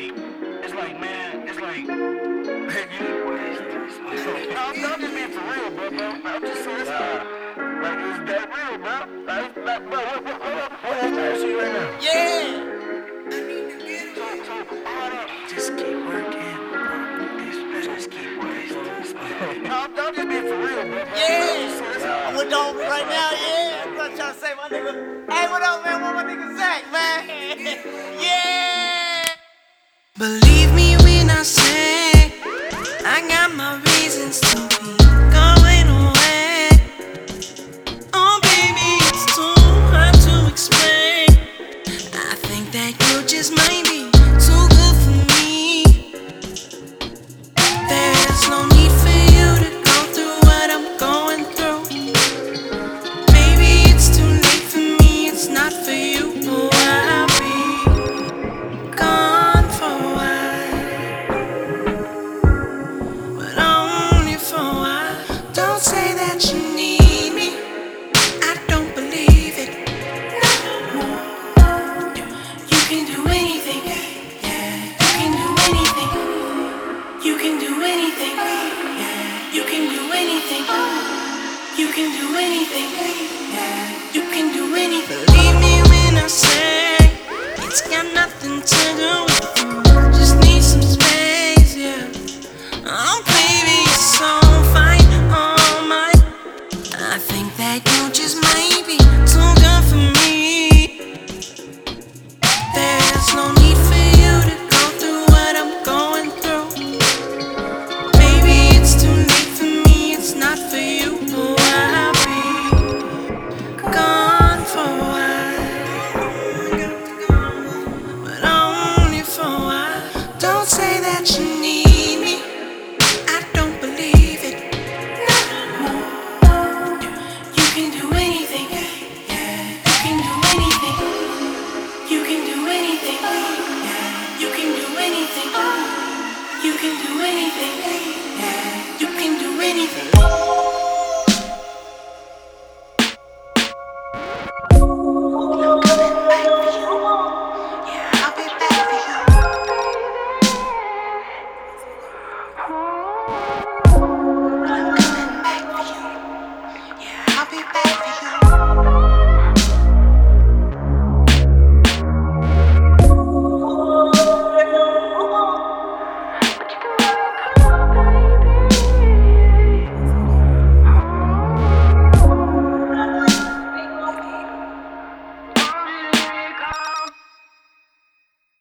man, it's like, I'm just being for real, bro. I'm just saying, like, it's that real, bro. Like, bro, what else I see right now? Yeah. Just keep working. Just keep working. I'm just being for real, bro. Yeah. I'm with Dome right now, yeah. I'm not trying to say my nigga. Hey, what up, man? What my nigga Zach, man? Yeah. Believe me when I say I got my reasons to be going away. Oh baby, it's too hard to explain. I think that you just might be too good for me. There's no need for you to go through what I'm going through. Maybe it's too late for me, it's not for you. Oh, I'll be gone for a while, but only for a while. Don't say that you need me, I don't believe it. No, you can do anything, yeah. You can do anything. You can do anything, yeah. You can do anything. You can do anything, yeah. You can do anything. Believe me when I say it's got nothing to do with you. Just need some space, yeah. Oh baby, you're so fine, oh my. I think that you just might be too good for me. There's no need for you to go through what I'm going through. Maybe it's too late for me, it's not for you. Oh, I'll be gone for a while, but only for a while. Don't say that you need me, I don't believe it. No, you can do anything, yeah. You can do anything. You can do anything, yeah. You can do anything. You can do anything, yeah. You can do anything.